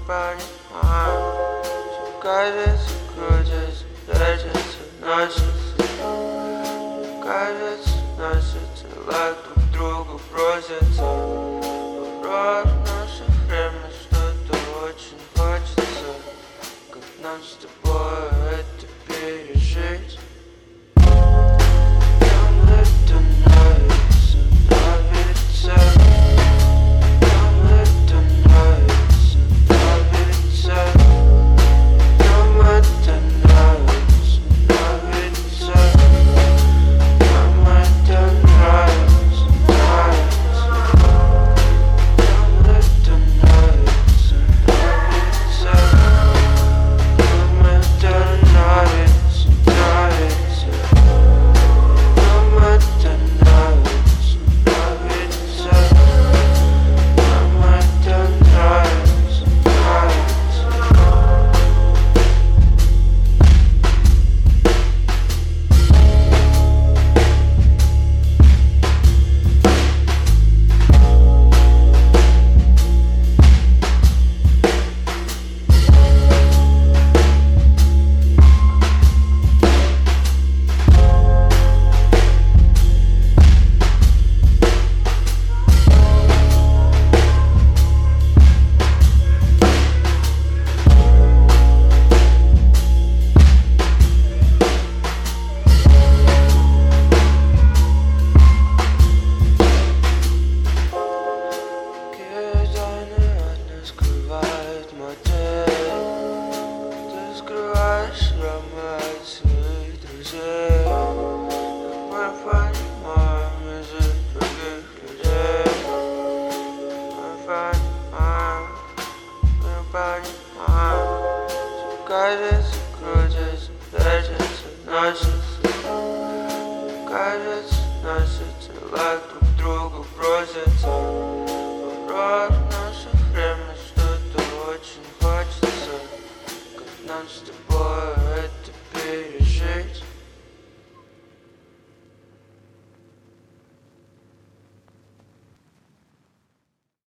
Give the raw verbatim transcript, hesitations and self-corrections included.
понимаю, все кажется, крутится, вертится, носится. Кажется, носится, тела друг другу просятся. Порой в наше время что-то очень хочется, как нам с тобой это пережить. Нам это нравится, нравится. Нам это нравится, нравится. Нам это нравится, нравится. Нам это нравится, нравится. Нам это нравится, нравится. Нам это нравится, нравится. Нам это нравится, нравится. Нам это нравится, нравится. Скрывает модель. Ты скрываешь рамы от своих друзей. Как мы понимаем язык других людей. Мы понимаем, мы понимаем. Все кажется, крутится, вертится, носится.